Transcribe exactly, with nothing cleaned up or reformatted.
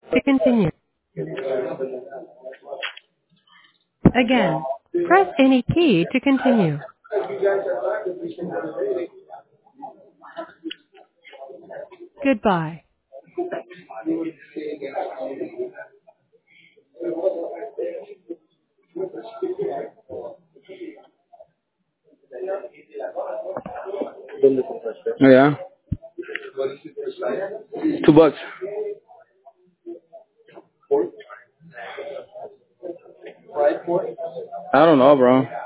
to continue. Again, press any key to continue. Goodbye. Yeah. Two bucks. I don't know, bro.